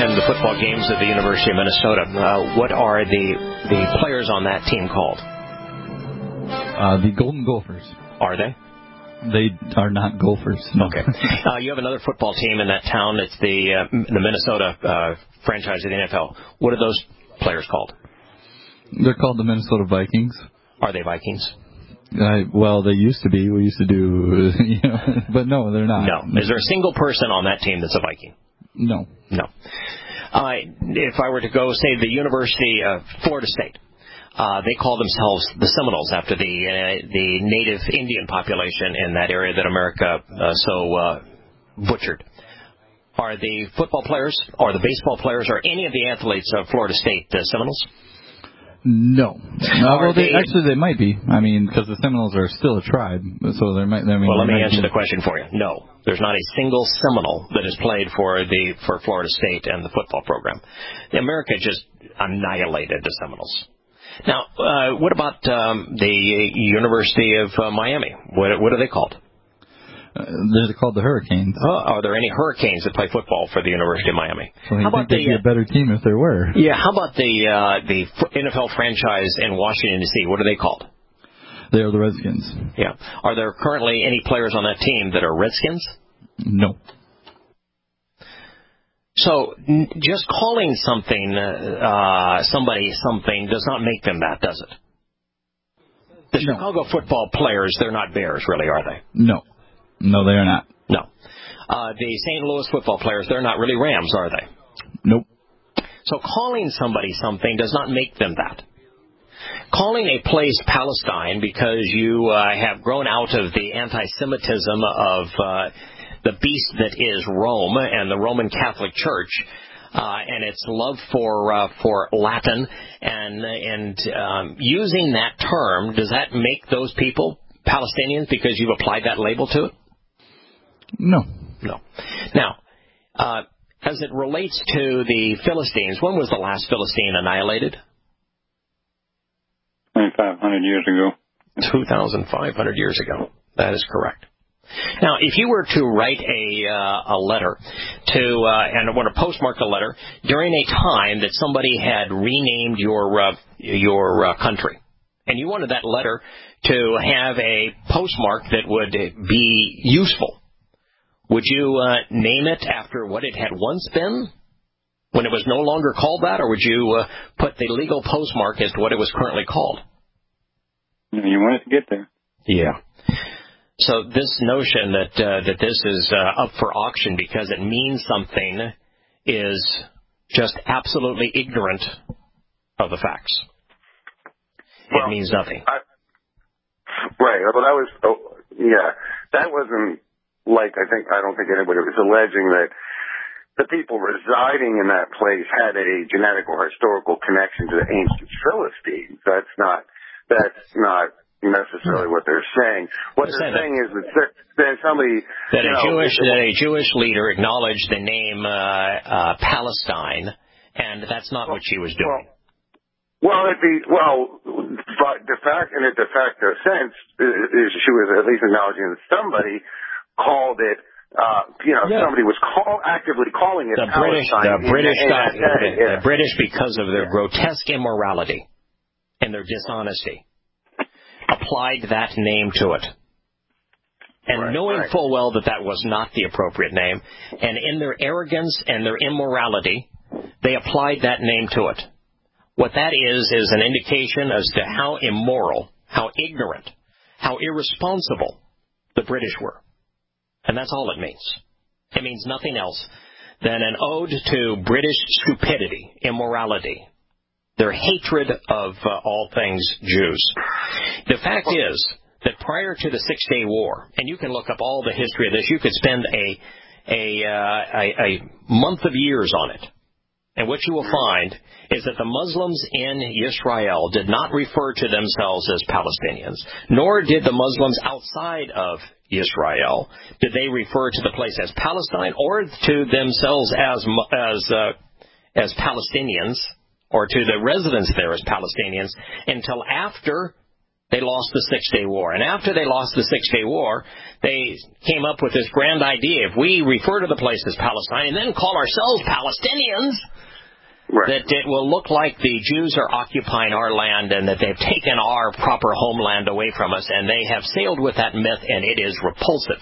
attend the football games at the University of Minnesota. What are the players on that team called? The Golden Gophers. Are they? They are not Gophers. No. Okay. You have another football team in that town. It's the Minnesota franchise of the NFL. What are those players called? They're called the Minnesota Vikings. Are they Vikings? Well, they used to be. We used to do, but no, they're not. No. Is there a single person on that team that's a Viking? No. No. If I were to go, say, the University of Florida State, they call themselves the Seminoles after the native Indian population in that area that America butchered. Are the football players or the baseball players or any of the athletes of Florida State the Seminoles? No. Well, they might be. I mean, because the Seminoles are still a tribe, so there might. Well, let me answer the question for you. No, there's not a single Seminole that is played for Florida State and the football program. America just annihilated the Seminoles. Now, what about the University of Miami? What are they called? They're called the Hurricanes. Are there any Hurricanes that play football for the University of Miami? Well, how about they'd be a better team if there were? Yeah. How about the NFL franchise in Washington D.C.? What are they called? They are the Redskins. Yeah. Are there currently any players on that team that are Redskins? No. So just calling somebody something does not make them that, does it? The Chicago football players, they're not Bears, really, are they? No. No, they are not. No. The St. Louis football players, they're not really Rams, are they? Nope. So calling somebody something does not make them that. Calling a place Palestine because you have grown out of the anti-Semitism of the beast that is Rome and the Roman Catholic Church, and its love for Latin, and using that term, does that make those people Palestinians because you've applied that label to it? No. No. Now, as it relates to the Philistines, when was the last Philistine annihilated? 2,500 years ago. 2,500 years ago. That is correct. Now, if you were to write a letter and I want to postmark the letter during a time that somebody had renamed your country, and you wanted that letter to have a postmark that would be useful, would you name it after what it had once been, when it was no longer called that, or would you put the legal postmark as to what it was currently called? You want it to get there. Yeah. So this notion that this is up for auction because it means something is just absolutely ignorant of the facts. It means nothing. Right. Well, that wasn't like I don't think anybody was alleging that the people residing in that place had a genetic or historical connection to the ancient Philistines. That's not necessarily what they're saying. What they're saying is that somebody a Jewish leader acknowledged the name Palestine, and that's not what she was doing. But the fact, in a de facto sense, is she was at least acknowledging that somebody called it. Somebody was actively calling it Palestine. The British, because of their grotesque immorality and their dishonesty, applied that name to it. And knowing full well that was not the appropriate name, and in their arrogance and their immorality, they applied that name to it. What that is an indication as to how immoral, how ignorant, how irresponsible the British were. And that's all it means. It means nothing else than an ode to British stupidity, immorality, their hatred of all things Jews. The fact is that prior to the Six-Day War, and you can look up all the history of this, you could spend a month of years on it. And what you will find is that the Muslims in Israel did not refer to themselves as Palestinians, nor did the Muslims outside of Israel did they refer to the place as Palestine or to themselves as Palestinians or to the residents there as Palestinians until after they lost the Six-Day War. And after they lost the Six-Day War, they came up with this grand idea. If we refer to the place as Palestine and then call ourselves Palestinians, that it will look like the Jews are occupying our land and that they've taken our proper homeland away from us, and they have sailed with that myth, and it is repulsive.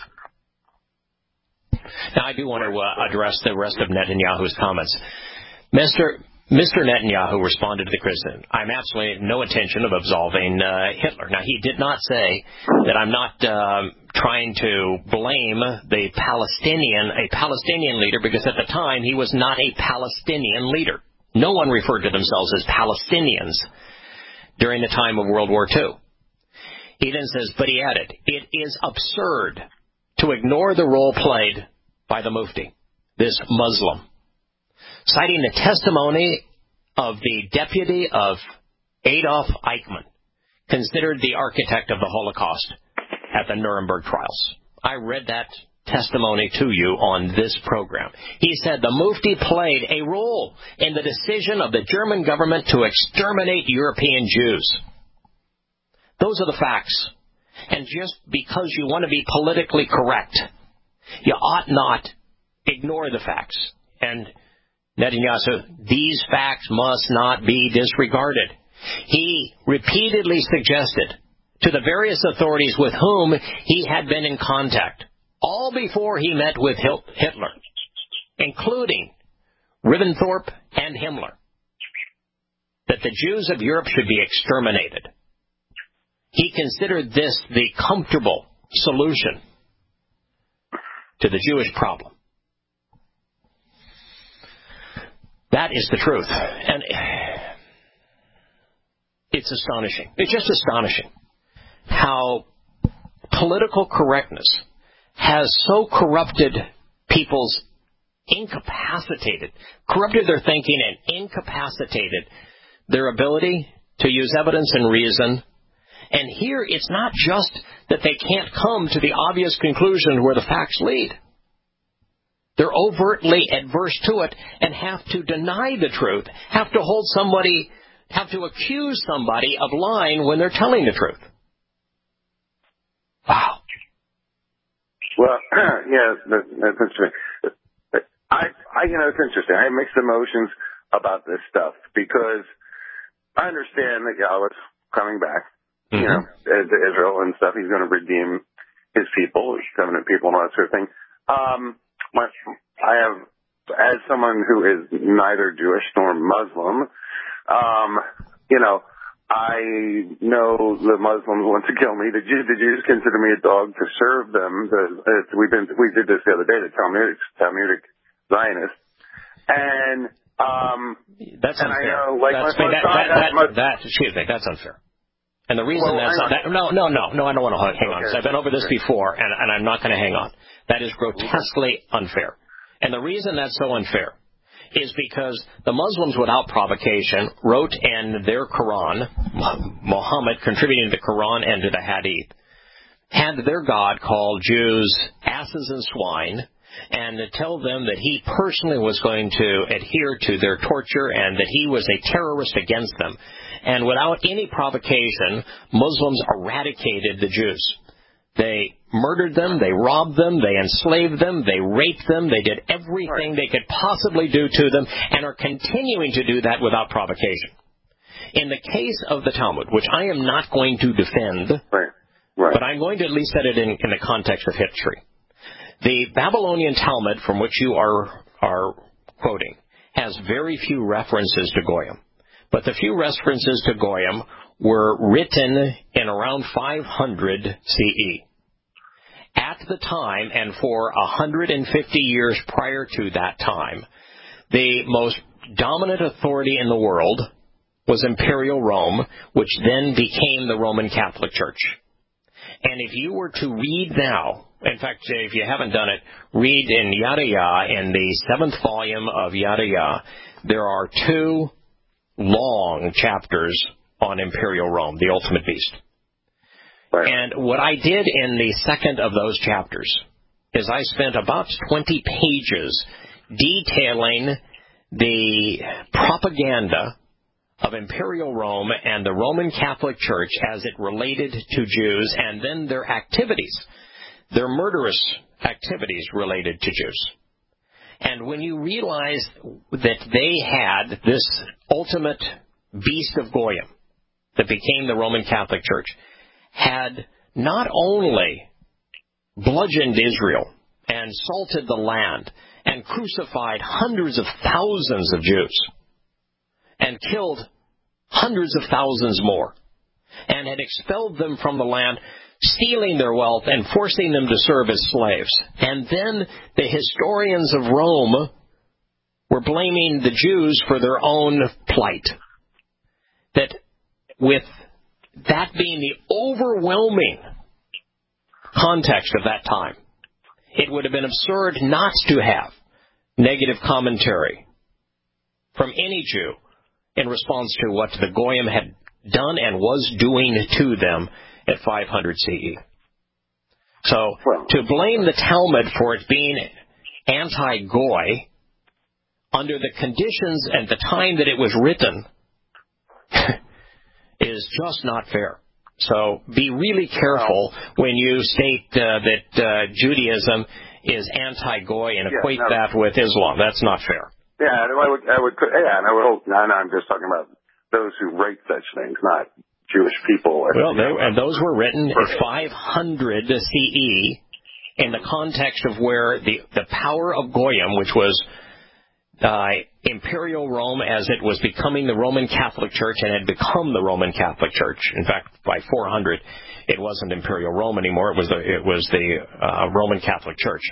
Now, I do want to address the rest of Netanyahu's comments. Mr. Netanyahu responded to the criticism. I'm absolutely no intention of absolving Hitler. Now, he did not say that I'm not trying to blame a Palestinian leader, because at the time he was not a Palestinian leader. No one referred to themselves as Palestinians during the time of World War II. He then says, but he added, it is absurd to ignore the role played by the Mufti, this Muslim, citing the testimony of the deputy of Adolf Eichmann, considered the architect of the Holocaust at the Nuremberg trials. I read that testimony to you on this program. He said the Mufti played a role in the decision of the German government to exterminate European Jews. Those are the facts. And just because you want to be politically correct, you ought not ignore the facts. And Netanyahu, these facts must not be disregarded. He repeatedly suggested to the various authorities with whom he had been in contact, all before he met with Hitler, including Ribbentrop and Himmler, that the Jews of Europe should be exterminated. He considered this the comfortable solution to the Jewish problem. That is the truth. And it's astonishing. It's just astonishing how political correctness has so corrupted corrupted their thinking and incapacitated their ability to use evidence and reason. And here it's not just that they can't come to the obvious conclusion where the facts lead. They're overtly adverse to it and have to deny the truth, have to accuse somebody of lying when they're telling the truth. Wow. Well, yeah, that's interesting. It's interesting. I have mixed emotions about this stuff because I understand that Yahweh's coming back, to Israel and stuff. He's going to redeem his people, his covenant people, and all that sort of thing. I have, as someone who is neither Jewish nor Muslim, I know the Muslims want to kill me. The Jews consider me a dog to serve them. We did this the other day. The Talmudic Zionists, and that's unfair. I know, that's unfair. And the reason no, I don't want to hang on. Okay. I've been over this before, and I'm not going to hang on. That is grotesquely unfair. And the reason that's so unfair is because the Muslims, without provocation, wrote in their Quran, Muhammad contributing to the Quran and to the Hadith, had their God call Jews asses and swine, and to tell them that he personally was going to adhere to their torture and that he was a terrorist against them. And without any provocation, Muslims eradicated the Jews. They murdered them, they robbed them, they enslaved them, they raped them, they did everything they could possibly do to them, and are continuing to do that without provocation. In the case of the Talmud, which I am not going to defend, but I'm going to at least set it in the context of history. The Babylonian Talmud, from which you are quoting, has very few references to Goyim. But the few references to Goyim were written in around 500 CE. At the time, and for 150 years prior to that time, the most dominant authority in the world was Imperial Rome, which then became the Roman Catholic Church. And if you were to read now, in fact, if you haven't done it, read in Yadayah, in the 7th volume of Yadayah, there are 2 long chapters on Imperial Rome, the ultimate beast. And what I did in the second of those chapters is I spent about 20 pages detailing the propaganda of Imperial Rome and the Roman Catholic Church as it related to Jews, and then their activities, their murderous activities related to Jews. And when you realize that they had this ultimate beast of Goyim that became the Roman Catholic Church, had not only bludgeoned Israel and salted the land and crucified hundreds of thousands of Jews and killed hundreds of thousands more, and had expelled them from the land, stealing their wealth and forcing them to serve as slaves. And then the historians of Rome were blaming the Jews for their own plight. That with that being the overwhelming context of that time, it would have been absurd not to have negative commentary from any Jew in response to what the Goyim had done and was doing to them at 500 CE. So to blame the Talmud for it being anti-Goy under the conditions and the time that it was written is just not fair. So be really careful when you state that Judaism is anti-Goy and equate that with Islam. That's not fair. Yeah, and I would hope. No, I'm just talking about those who write such things, not Jewish people. Well, and those were written at 500 CE in the context of where the power of Goyim, which was Imperial Rome as it was becoming the Roman Catholic Church and had become the Roman Catholic Church. In fact, by 400, it wasn't Imperial Rome anymore. It was the Roman Catholic Church.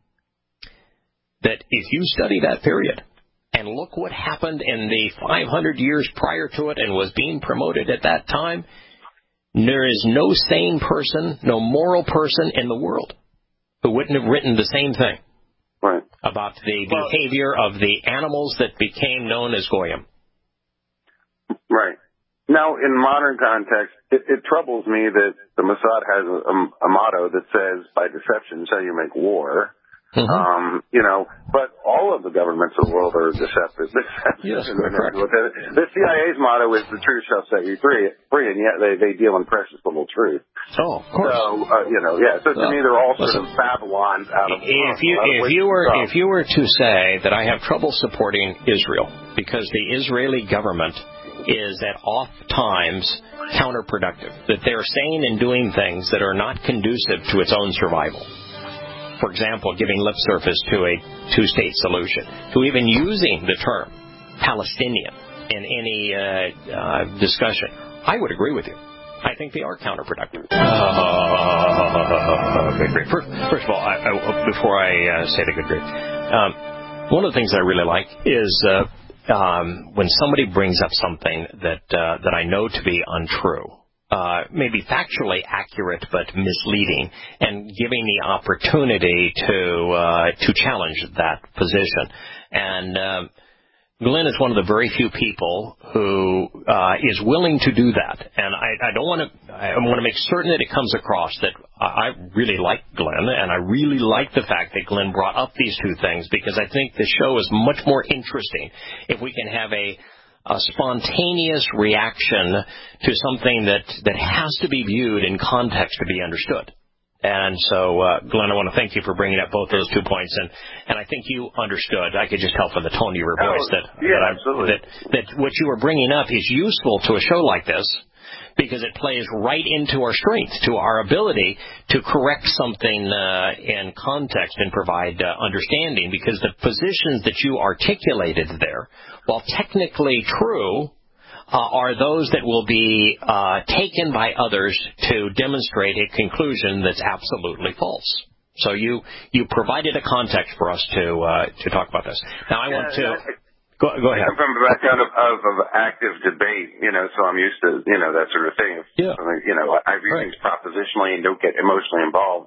That if you study that period and look what happened in the 500 years prior to it and was being promoted at that time, there is no sane person, no moral person in the world who wouldn't have written the same thing. Right. About the behavior of the animals that became known as Goyim. Right. Now, in modern context, it troubles me that the Mossad has a motto that says, by deception shall you make war. Mm-hmm. But all of the governments of the world are deceptive. Yes, correct. The CIA's motto is the truth shall set you free, and yet they deal in precious little truth. Oh, of course. So, So to me, they're all sort of Babylons out of. If you were to say that I have trouble supporting Israel because the Israeli government is at oft times counterproductive, that they're saying and doing things that are not conducive to its own survival. For example, giving lip service to a two-state solution, to even using the term Palestinian in any discussion, I would agree with you. I think they are counterproductive. Good grief. First of all, before I say the good grief, one of the things I really like is when somebody brings up something that I know to be untrue. Maybe factually accurate but misleading, and giving the opportunity to challenge that position. And Glenn is one of the very few people who is willing to do that. And I want to make certain that it comes across that I really like Glenn, and I really like the fact that Glenn brought up these two things, because I think the show is much more interesting if we can have a spontaneous reaction to something that has to be viewed in context to be understood. And so, Glenn, I want to thank you for bringing up both those 2 points, and I think you understood. I could just tell from the tone of your voice that what you were bringing up is useful to a show like this, because it plays right into our strength, to our ability to correct something in context and provide understanding, because the positions that you articulated there, while technically true, are those that will be taken by others to demonstrate a conclusion that's absolutely false. So you provided a context for us to talk about this. Now I want to... Go ahead. I come from a background of active debate, so I'm used to, that sort of thing. Yeah. I view things propositionally and don't get emotionally involved,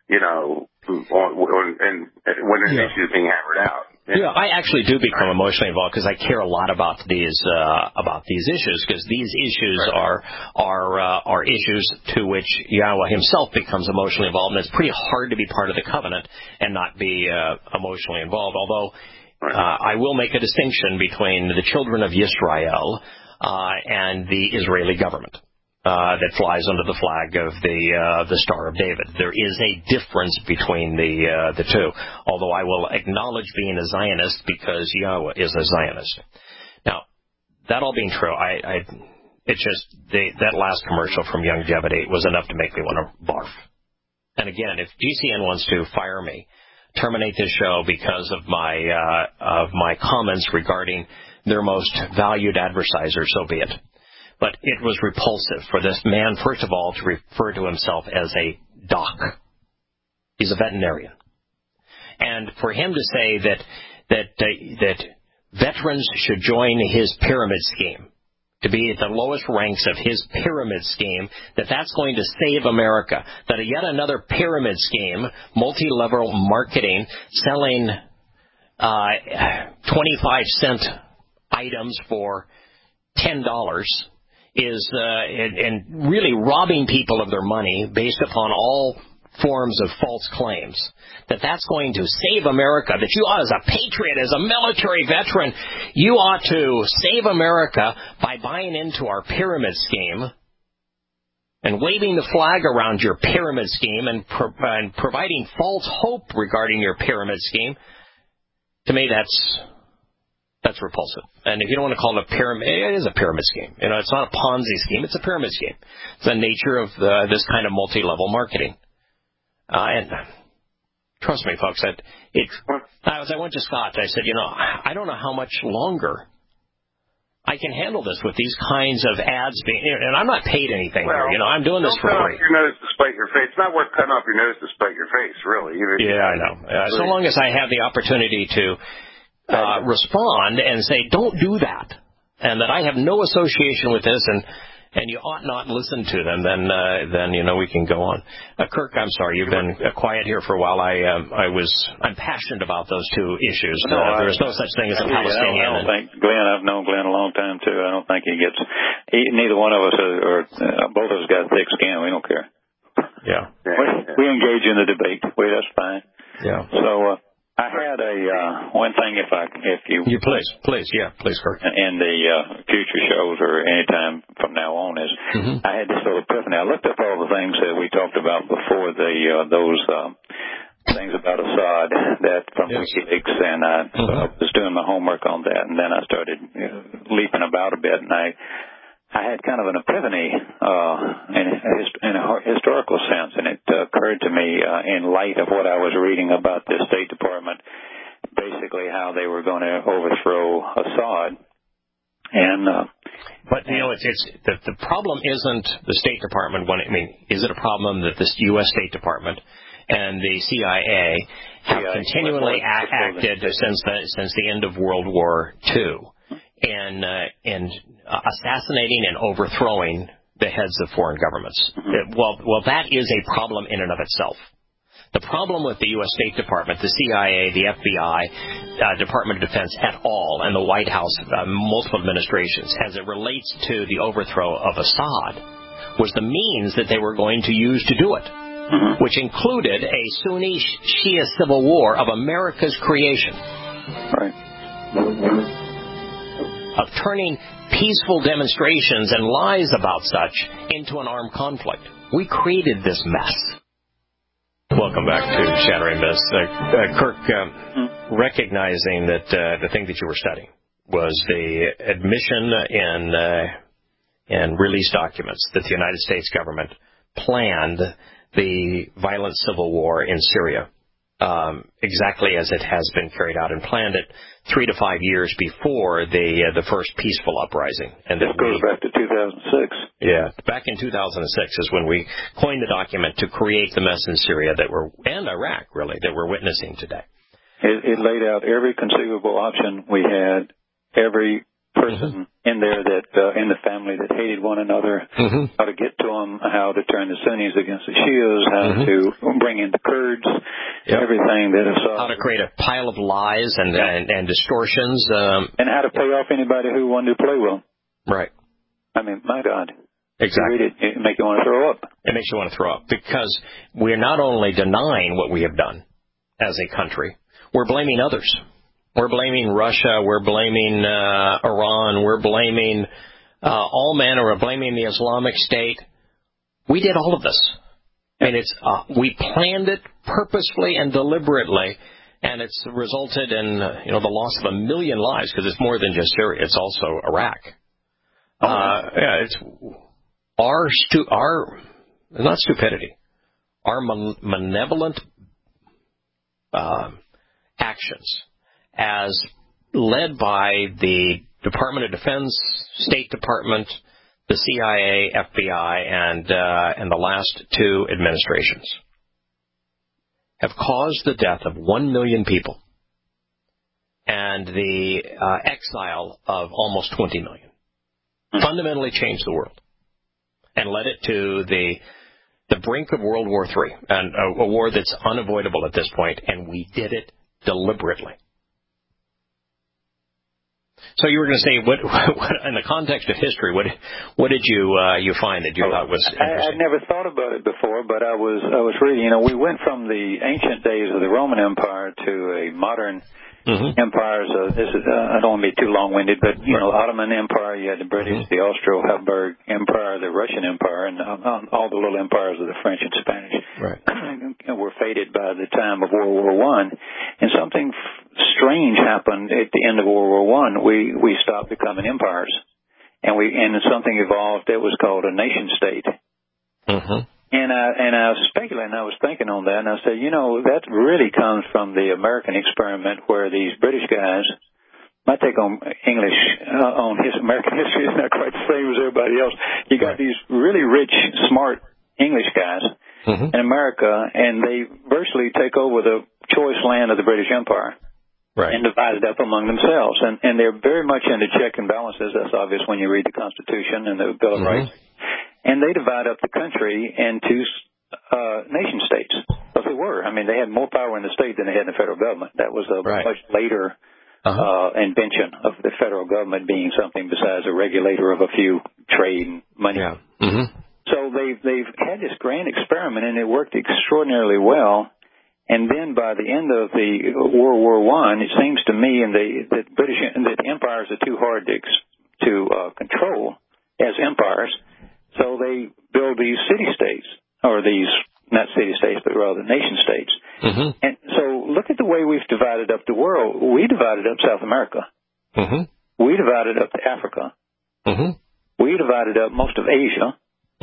when an issue is being hammered out. Yeah, I actually do become emotionally involved because I care a lot about these issues, because these issues are issues to which Yahweh himself becomes emotionally involved, and it's pretty hard to be part of the covenant and not be emotionally involved. Although I will make a distinction between the children of Yisrael and the Israeli government that flies under the flag of the Star of David. There is a difference between the two, although I will acknowledge being a Zionist because Yahweh is a Zionist. Now, that all being true, that last commercial from Youngevity was enough to make me want to barf. And again, if GCN wants to fire me, terminate this show because of my comments regarding their most valued advertiser, so be it. But it was repulsive for this man, first of all, to refer to himself as a doc. He's a veterinarian. And for him to say that veterans should join his pyramid scheme, to be at the lowest ranks of his pyramid scheme, that's going to save America, that yet another pyramid scheme, multi-level marketing, selling 25-cent items for $10 is and really robbing people of their money based upon all forms of false claims, that's going to save America, that you ought, as a patriot, as a military veteran, you ought to save America by buying into our pyramid scheme and waving the flag around your pyramid scheme and providing false hope regarding your pyramid scheme. To me, that's repulsive. And if you don't want to call it a pyramid, it is a pyramid scheme. It's not a Ponzi scheme, it's a pyramid scheme. It's the nature of this kind of multi-level marketing. And trust me, folks, as I went to Scott, I said, I don't know how much longer I can handle this with these kinds of ads being, and I'm not paid anything here. I'm doing this for free. Don't cut off your nose to spite your face. It's not worth cutting off your nose to spite your face, really. Yeah, I know. So long as I have the opportunity to respond and say, don't do that, and that I have no association with this, and you ought not listen to them, then we can go on. Kirk, I'm sorry, you've been quiet here for a while. I'm passionate about those two issues. There's no such thing as a Palestinian. I don't think Glenn. I've known Glenn a long time too. I don't think neither one of us both of us got a thick skin. We don't care. Yeah. We engage in the debate. That's fine. Yeah. So. I had one thing, if you please, Kirk. In the future shows or any time from now on is I had this little epiphany. I looked up all the things that we talked about before those things about Assad from WikiLeaks, and I was doing my homework on that, and then I started leaping about a bit, and I had kind of an epiphany in a historical sense, and it occurred to me in light of what I was reading about the State Department, basically how they were going to overthrow Assad. But it's the problem isn't the State Department. Is it a problem that the U.S. State Department and the CIA have continually acted since the end of World War II? And assassinating and overthrowing the heads of foreign governments. Well, that is a problem in and of itself. The problem with the U.S. State Department, the CIA, the FBI, Department of Defense at all, and the White House, multiple administrations, as it relates to the overthrow of Assad, was the means that they were going to use to do it, which included a Sunni-Shia civil war of America's creation. Right. Of turning peaceful demonstrations and lies about such into an armed conflict. We created this mess. Welcome back to Shattering Myths. Kirk, recognizing that the thing that you were studying was the admission in release documents that the United States government planned the violent civil war in Syria. Exactly as it has been carried out and planned it 3 to 5 years before the first peaceful uprising. And that goes back to 2006. Yeah, back in 2006 is when we coined the document to create the mess in Syria and Iraq, really, that we're witnessing today. It laid out every conceivable option we had, every person in there that in the family that hated one another, how to get to them, how to turn the Sunnis against the Shias, how to bring in the Kurds, everything that Assad. How to create a pile of lies and distortions. And how to pay off anybody who wanted to play with them. Right. I mean, my God. Exactly. You read it makes you want to throw up. It makes you want to throw up because we're not only denying what we have done as a country, we're blaming others. We're blaming Russia. We're blaming Iran. We're blaming all manner of blaming the Islamic State. We did all of this. I mean, we planned it purposefully and deliberately, and it's resulted in the loss of 1 million lives, because it's more than just Syria; it's also Iraq. It's our not stupidity, our malevolent actions, as led by the Department of Defense, State Department, the CIA, FBI, and the last two administrations, have caused the death of 1 million people and the exile of almost 20 million. Fundamentally changed the world and led it to the brink of World War III, and a war that's unavoidable at this point, and we did it deliberately. So you were going to say, what in the context of history, what did you find that you thought was interesting? I'd never thought about it before, but I was reading. We went from the ancient days of the Roman Empire to a modern empire. So this is I don't want to be too long-winded, but Ottoman Empire, you had the British, the Austro-Habsburg Empire, the Russian Empire, and all the little empires of the French and Spanish. Right. Were faded by the time of World War I, and something strange happened at the end of World War I. We stopped becoming empires, and something evolved that was called a nation state. And I was speculating, I was thinking on that, and I said, that really comes from the American experiment, where these British guys. My take on English, on American history is not quite the same as everybody else. You got these really rich, smart English guys in America, and they virtually take over the choice land of the British Empire and divide it up among themselves. And they're very much into check and balances. That's obvious when you read the Constitution and the Bill of Rights. And they divide up the country into nation states. But they were. I mean, they had more power in the state than they had in the federal government. That was a much later invention of the federal government being something besides a regulator of a few trade and money. So they've had this grand experiment, and it worked extraordinarily well. And then by the end of the World War I, it seems to me, that the empires are too hard to control as empires. So they build these city-states, or these, not city-states, but rather nation-states. And so look at the way we've divided up the world. We divided up South America. We divided up Africa. We divided up most of Asia.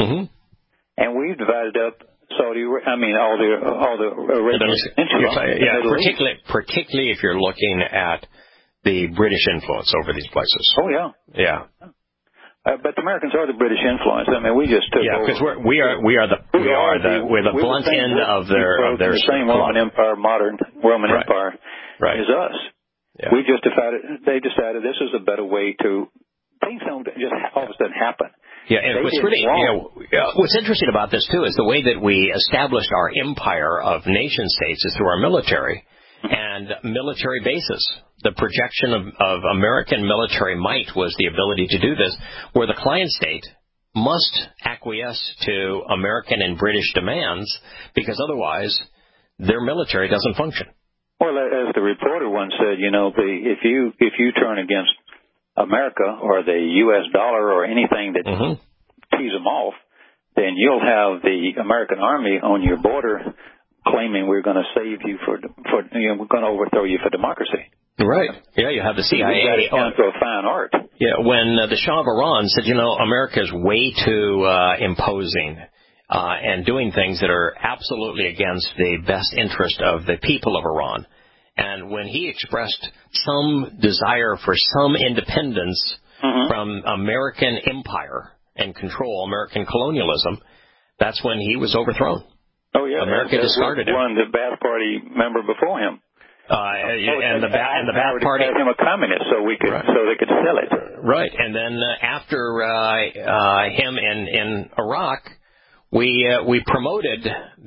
And we've divided up all the Arabian Peninsula. Particularly if you're looking at the British influence over these places. Oh, yeah. But the Americans are the British influence. I mean, we just took over. Because we're the blunt end of their the same Roman Empire, modern Roman Empire, is us. We just they decided this is a better way to. Things don't just all of a sudden happen. And what's interesting about this too is the way that we established our empire of nation states is through our military and military bases. The projection of American military might was the ability to do this, where the client state must acquiesce to American and British demands, because otherwise their military doesn't function. Well, as the reporter once said, if you turn against America or the U.S. dollar or anything that tees them off, then you'll have the American army on your border claiming we're going to save you we're going to overthrow you for democracy. Right. Yeah, you have the CIA. For a fine art. Yeah, when the Shah of Iran said, America is way too imposing and doing things that are absolutely against the best interest of the people of Iran. And when he expressed some desire for some independence from American empire and control, American colonialism, that's when he was overthrown. Oh, yeah. America discarded him. One, the Ba'ath Party member before him. And the Ba'ath Party made him a communist, so they could sell it. Right, and then after him in Iraq, we promoted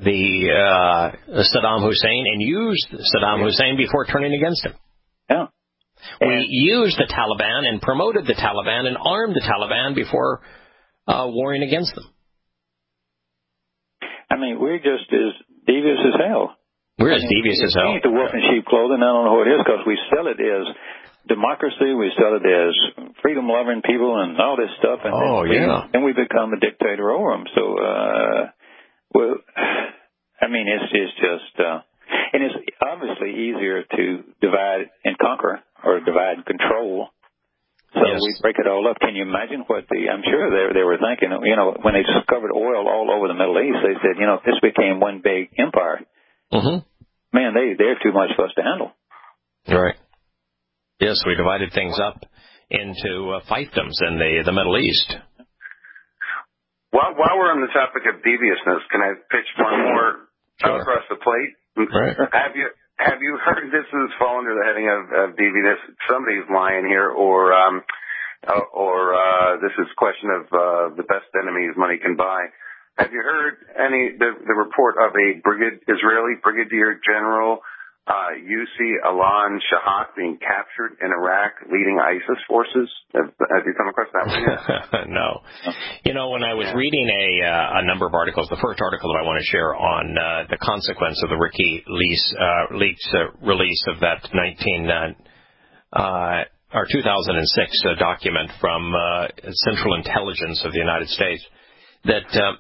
the Saddam Hussein and used Saddam Hussein before turning against him. Yeah, we used the Taliban and promoted the Taliban and armed the Taliban before warring against them. I mean, we're just as devious as hell. We're as devious as hell. We ain't the wolf in sheep clothing. I don't know who it is, because we sell it as democracy, we sell it as freedom-loving people and all this stuff, and then we become a dictator over them. So, well, I mean, it's just, and it's obviously easier to divide and conquer or divide and control. So we break it all up. Can you imagine what I'm sure they were thinking, when they discovered oil all over the Middle East, they said, if this became one big empire, man, they're too much for us to handle. Right. Yes, we divided things up into fiefdoms in the Middle East. While we're on the topic of deviousness, can I pitch one more across the plate? Right. Have you heard, this is fall under the heading of deviousness, somebody's lying here, or this is a question of the best enemies money can buy. Have you heard the report of a Israeli Brigadier General Yussi Alan Shahat being captured in Iraq leading ISIS forces? Have you come across that one yet? No. When I was reading a number of articles, the first article that I want to share on the consequence of the WikiLeaks release of that 2006 document from Central Intelligence of the United States, that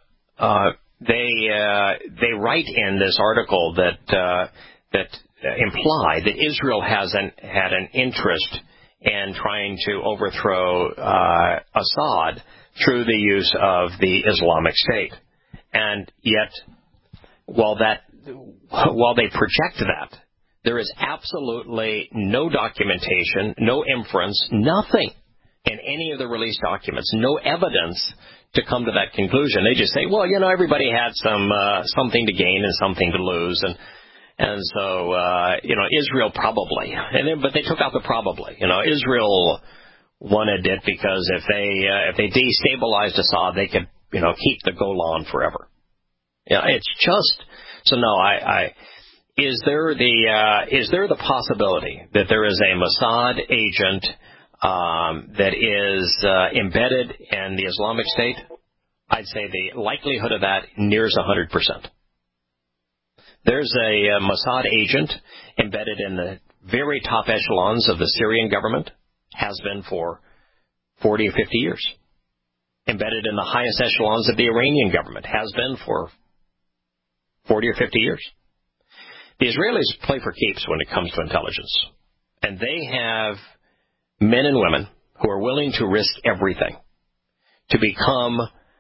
they write in this article that imply that Israel had an interest in trying to overthrow Assad through the use of the Islamic State. And yet, while they project that, there is absolutely no documentation, no inference, nothing in any of the released documents, no evidence to come to that conclusion. They just say, well, everybody had something to gain and something to lose, and so Israel probably, but they took out the probably. Israel wanted it because if they destabilized Assad, they could keep the Golan forever. It's just so. No, is there the possibility that there is a Mossad agent that is embedded in the Islamic State? I'd say the likelihood of that nears 100%. There's a Mossad agent embedded in the very top echelons of the Syrian government, has been for 40 or 50 years. Embedded in the highest echelons of the Iranian government, has been for 40 or 50 years. The Israelis play for keeps when it comes to intelligence. And they have men and women who are willing to risk everything to become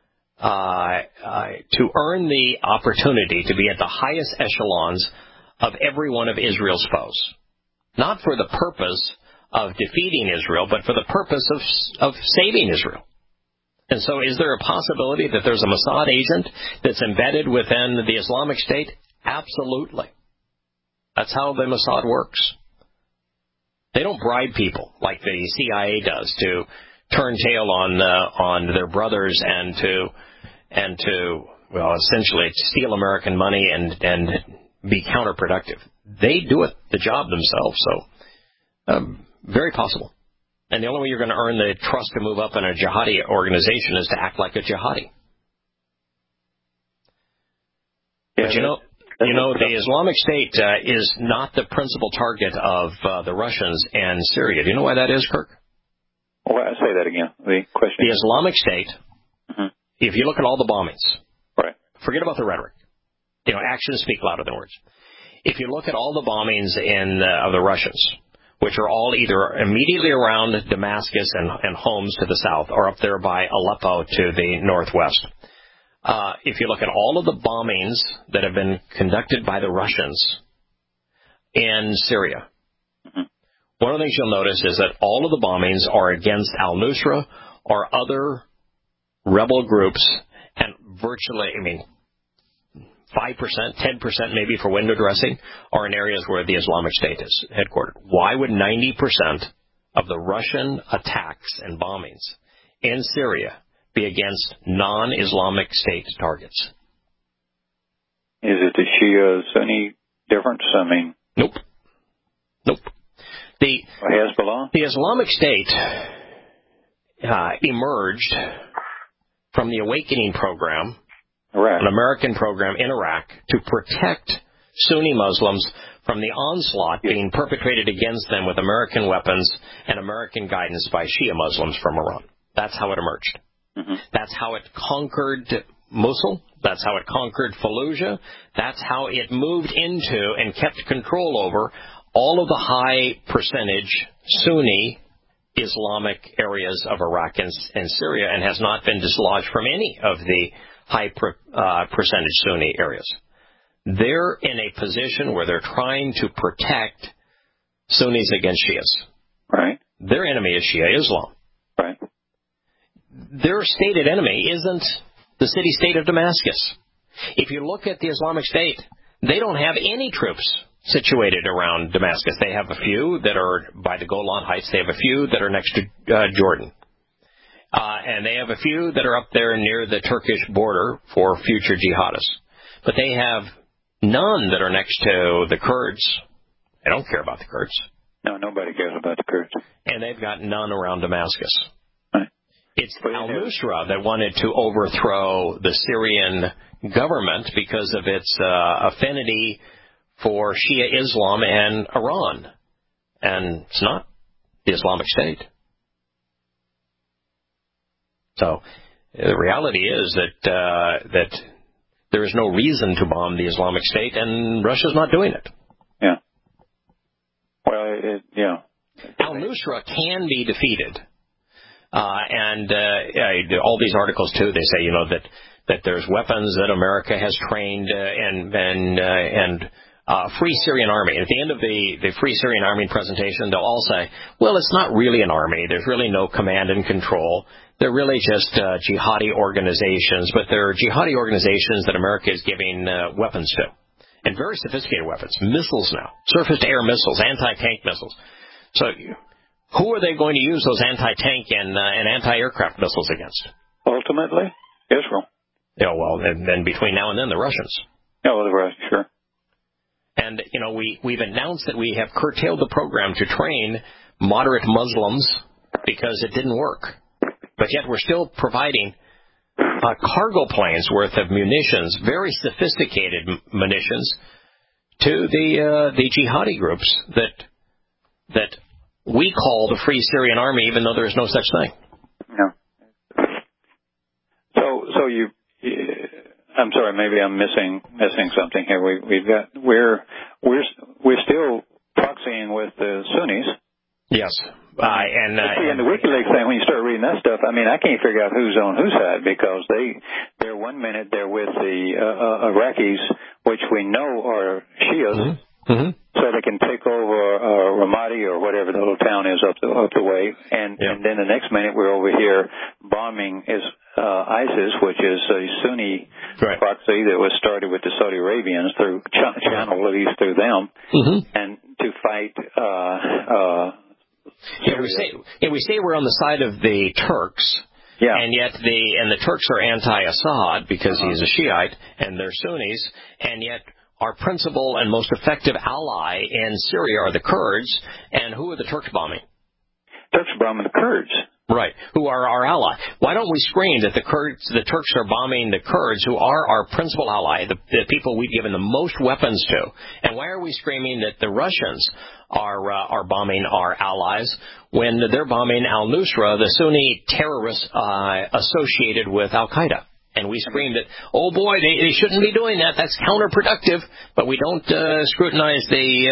to earn the opportunity to be at the highest echelons of every one of Israel's foes. Not for the purpose of defeating Israel, but for the purpose of saving Israel. And so is there a possibility that there's a Mossad agent that's embedded within the Islamic State? Absolutely. That's how the Mossad works. They don't bribe people like the CIA does to turn tail on their brothers and to essentially steal American money and be counterproductive. They do the job themselves, so very possible. And the only way you're going to earn the trust to move up in a jihadi organization is to act like a jihadi. But the Islamic State is not the principal target of the Russians and Syria. Do you know why that is, Kirk? Well, say that again. The question. The Islamic State, if you look at all the bombings, forget about the rhetoric. Actions speak louder than words. If you look at all the bombings of the Russians, which are all either immediately around Damascus and Homs to the south, or up there by Aleppo to the northwest, if you look at all of the bombings that have been conducted by the Russians in Syria, one of the things you'll notice is that all of the bombings are against al-Nusra or other rebel groups, and virtually, 5%, 10% maybe for window dressing, are in areas where the Islamic State is headquartered. Why would 90% of the Russian attacks and bombings in Syria be against non-Islamic State targets? Is it the Shia Sunni difference? Nope. Hezbollah? The Islamic State emerged from the Awakening program, an American program in Iraq, to protect Sunni Muslims from the onslaught being perpetrated against them with American weapons and American guidance by Shia Muslims from Iran. That's how it emerged. Mm-hmm. That's how it conquered Mosul. That's how it conquered Fallujah. That's how it moved into and kept control over all of the high percentage Sunni Islamic areas of Iraq and Syria, and has not been dislodged from any of the high percentage Sunni areas. They're in a position where they're trying to protect Sunnis against Shias. Right. Their enemy is Shia Islam. Right. Their stated enemy isn't the city-state of Damascus. If you look at the Islamic State, they don't have any troops situated around Damascus. They have a few that are by the Golan Heights. They have a few that are next to Jordan. And they have a few that are up there near the Turkish border for future jihadists. But they have none that are next to the Kurds. They don't care about the Kurds. No, nobody cares about the Kurds. And they've got none around Damascus. Right. It's al-Nusra that wanted to overthrow the Syrian government because of its affinity for Shia Islam and Iran. And it's not the Islamic State. So the reality is that there is no reason to bomb the Islamic State, and Russia's not doing it. Yeah. Well, yeah. Al-Nusra can be defeated. And all these articles, too, they say, that there's weapons that America has trained and Free Syrian Army. At the end of the Free Syrian Army presentation, they'll all say, well, it's not really an army. There's really no command and control. They're really just jihadi organizations, but they're jihadi organizations that America is giving weapons to. And very sophisticated weapons. Missiles now. Surface-to-air missiles, anti-tank missiles. So who are they going to use those anti-tank and anti-aircraft missiles against? Ultimately, Israel. Yeah, well, and then between now and then, the Russians. Yeah, well, the Russians, sure. And, we've announced that we have curtailed the program to train moderate Muslims because it didn't work. But yet we're still providing cargo planes worth of munitions, very sophisticated munitions, to the jihadi groups that we call the Free Syrian Army, even though there is no such thing. No. So you. I'm sorry, maybe I'm missing something here. We're still proxying with the Sunnis. Yes. And the WikiLeaks thing, when you start reading that stuff, I can't figure out who's on whose side, because they're 1 minute they're with the Iraqis, which we know are Shias, mm-hmm. So they can take over Ramadi or whatever the little town is up the way, and then the next minute we're over here bombing ISIS, which is a Sunni proxy that was started with the Saudi Arabians through channel at least through them, mm-hmm. and to fight. We say we're on the side of the Turks, and yet the Turks are anti-Assad because he's a Shiite, and they're Sunnis, and yet our principal and most effective ally in Syria are the Kurds, and who are the Turks bombing? Turks bombing the Kurds. Right, who are our ally. Why don't we scream that the Turks are bombing the Kurds, who are our principal ally, the people we've given the most weapons to? And why are we screaming that the Russians are bombing our allies when they're bombing al-Nusra, the Sunni terrorists associated with Al-Qaeda? And we scream that, oh boy, they shouldn't be doing that. That's counterproductive. But we don't scrutinize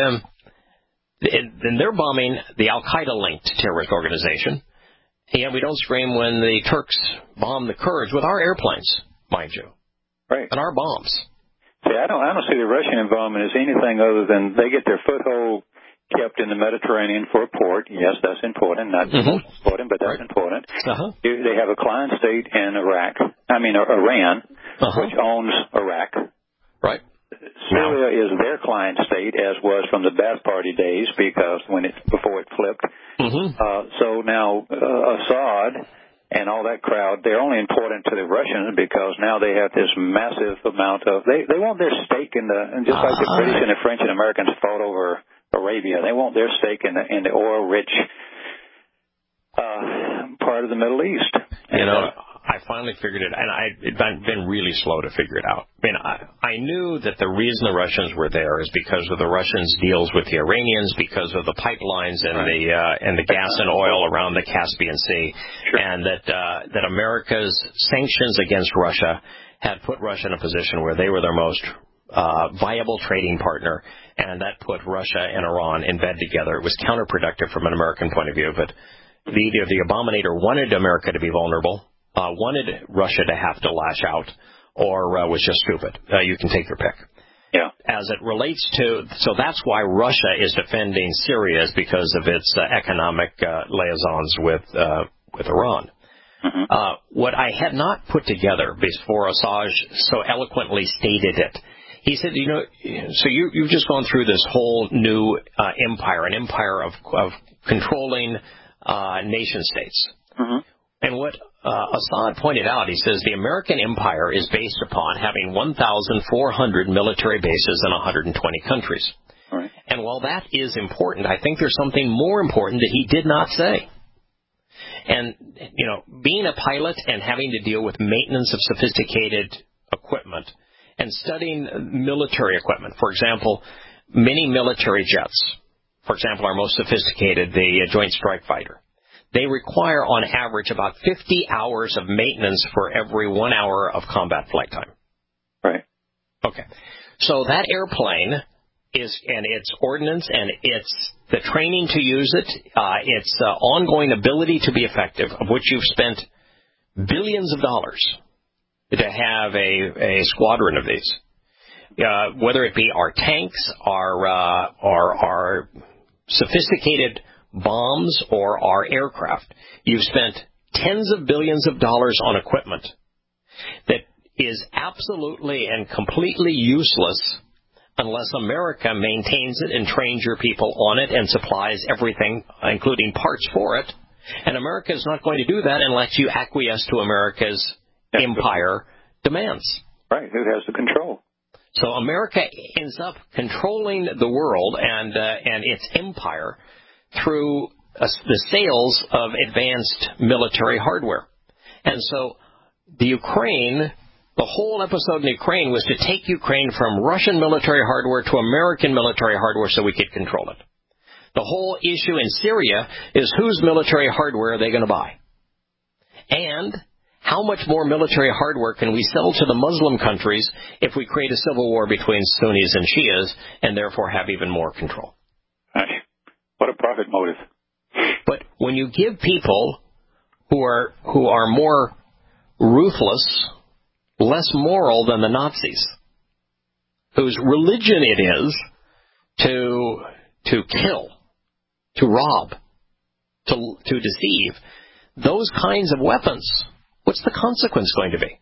and they're bombing the Al-Qaeda-linked terrorist organization. And we don't scream when the Turks bomb the Kurds with our airplanes, mind you. Right. And our bombs. See, I don't see the Russian involvement as anything other than they get their foothold kept in the Mediterranean for a port. Yes, that's important. Not mm-hmm. most important, but that's important. Uh-huh. They have a client state in Iran, uh-huh. which owns Iraq. Right. Syria is their client state, as was from the Ba'ath Party days, because before it flipped. Mm-hmm. So now Assad and all that crowd, they're only important to the Russians because now they have this massive amount of they want their stake in and just like the British and the French and Americans fought over Arabia, they want their stake in the oil rich part of the Middle East. I finally figured it, and I've been really slow to figure it out. I mean, I knew that the reason the Russians were there is because of the Russians' deals with the Iranians, because of the pipelines and the gas and oil around the Caspian Sea, and that America's sanctions against Russia had put Russia in a position where they were their most viable trading partner, and that put Russia and Iran in bed together. It was counterproductive from an American point of view, but the abominator wanted America to be vulnerable, wanted Russia to have to lash out, or was just stupid. You can take your pick. Yeah. As it relates to, so that's why Russia is defending Syria, is because of its economic liaisons with Iran. Mm-hmm. What I had not put together before Assange so eloquently stated it, he said, so you've just gone through this whole new empire, an empire of controlling nation states. Mm-hmm. And what Assad pointed out, he says the American empire is based upon having 1,400 military bases in 120 countries. Right. And while that is important, I think there's something more important that he did not say. And, being a pilot and having to deal with maintenance of sophisticated equipment and studying military equipment, for example, many military jets, for example, our most sophisticated, the Joint Strike Fighter, they require on average about 50 hours of maintenance for every 1 hour of combat flight time. Right. Okay. So that airplane and its ordnance and its the training to use it, its ongoing ability to be effective, of which you've spent billions of dollars to have a squadron of these, whether it be our tanks, our sophisticated bombs, or our aircraft. You've spent tens of billions of dollars on equipment that is absolutely and completely useless unless America maintains it and trains your people on it and supplies everything, including parts for it. And America is not going to do that unless you acquiesce to America's empire demands. Right. Who has the control? So America ends up controlling the world and its empire through the sales of advanced military hardware. And so the Ukraine, the whole episode in Ukraine was to take Ukraine from Russian military hardware to American military hardware so we could control it. The whole issue in Syria is whose military hardware are they going to buy? And how much more military hardware can we sell to the Muslim countries if we create a civil war between Sunnis and Shias and therefore have even more control? What a profit motive. But when you give people who are more ruthless, less moral than the Nazis, whose religion it is to kill, to rob, to deceive, those kinds of weapons, what's the consequence going to be?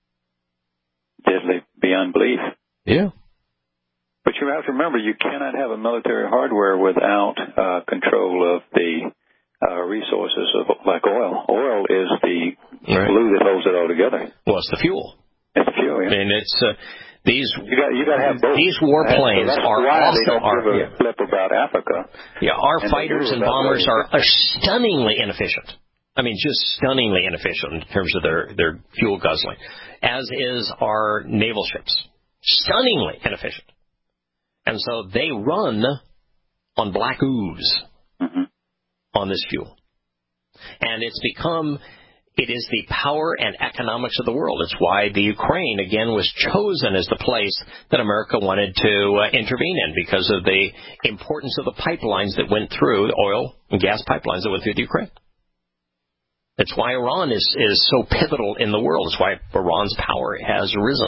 Deadly beyond belief. Yeah. But you have to remember, you cannot have a military hardware without control of the resources like oil. Oil is the glue that holds it all together. Well, it's the fuel. It's the fuel, yeah. And it's these. You got to have both. These warplanes are why also they don't give a flip about Africa. Yeah, our fighters and bombers are stunningly inefficient. I mean, just stunningly inefficient in terms of their fuel guzzling, as is our naval ships. Stunningly inefficient. And so they run on black ooze on this fuel. And it is the power and economics of the world. It's why the Ukraine, again, was chosen as the place that America wanted to intervene in, because of the importance of the pipelines that went through, the oil and gas pipelines that went through the Ukraine. It's why Iran is so pivotal in the world. It's why Iran's power has risen.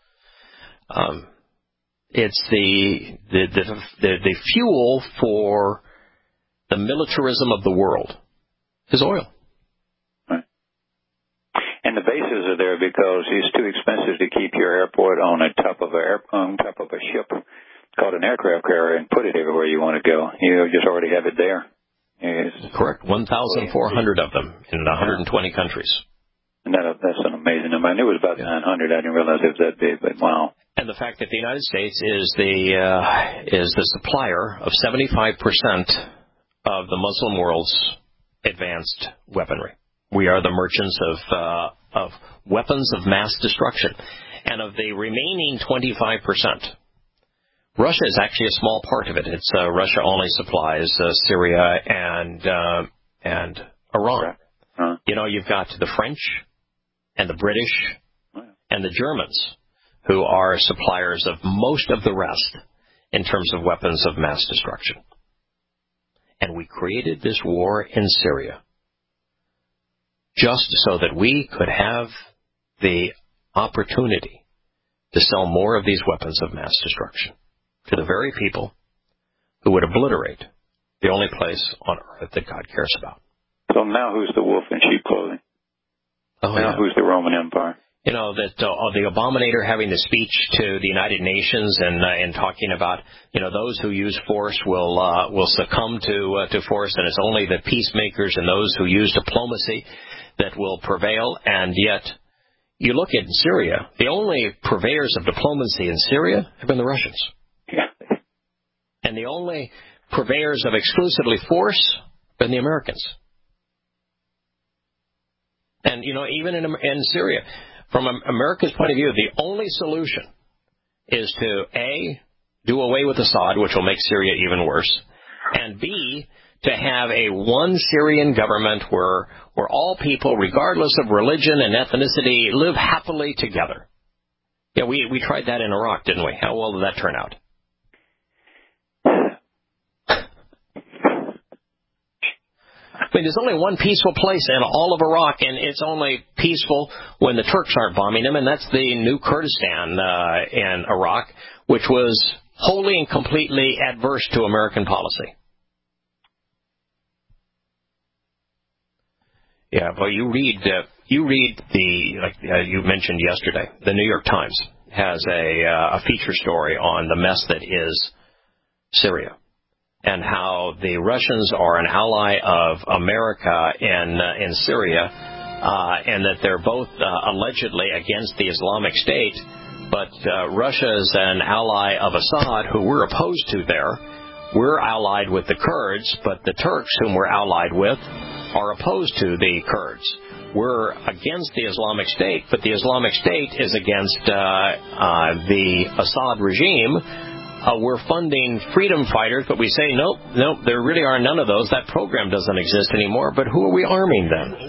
It's the fuel for the militarism of the world is oil. Right. And the bases are there because it's too expensive to keep your airport on top of a ship called an aircraft carrier and put it everywhere you want to go. You just already have it there. Correct. 1,400 of them in 120 countries. And that's an amazing number. I knew it was about 900. I didn't realize it was that big, but wow. And the fact that the United States is the supplier of 75% of the Muslim world's advanced weaponry. We are the merchants of weapons of mass destruction. And of the remaining 25%, Russia is actually a small part of it. It's Russia only supplies Syria and Iran. You know, you've got the French and the British and the Germans who are suppliers of most of the rest in terms of weapons of mass destruction. And we created this war in Syria just so that we could have the opportunity to sell more of these weapons of mass destruction to the very people who would obliterate the only place on earth that God cares about. So now who's the wolf in sheep clothing? Who's the Roman Empire? You know, that the Abominator having the speech to the United Nations and talking about, you know, those who use force will succumb to force, and it's only the peacemakers and those who use diplomacy that will prevail. And yet, you look at Syria, the only purveyors of diplomacy in Syria have been the Russians. Yeah. And the only purveyors of exclusively force have been the Americans. And, you know, even in Syria, from America's point of view, the only solution is to, A, do away with Assad, which will make Syria even worse, and B, to have a one Syrian government where all people, regardless of religion and ethnicity, live happily together. Yeah, we tried that in Iraq, didn't we? How well did that turn out? I mean, there's only one peaceful place in all of Iraq, and it's only peaceful when the Turks aren't bombing them, and that's the new Kurdistan in Iraq, which was wholly and completely adverse to American policy. Yeah, well, you read like you mentioned yesterday, the New York Times has a feature story on the mess that is Syria, and how the Russians are an ally of America in Syria, and that they're both allegedly against the Islamic State, but Russia is an ally of Assad, who we're opposed to there. We're allied with the Kurds, but the Turks, whom we're allied with, are opposed to the Kurds. We're against the Islamic State, but the Islamic State is against the Assad regime. We're funding freedom fighters, but we say, nope, there really are none of those. That program doesn't exist anymore, but who are we arming then?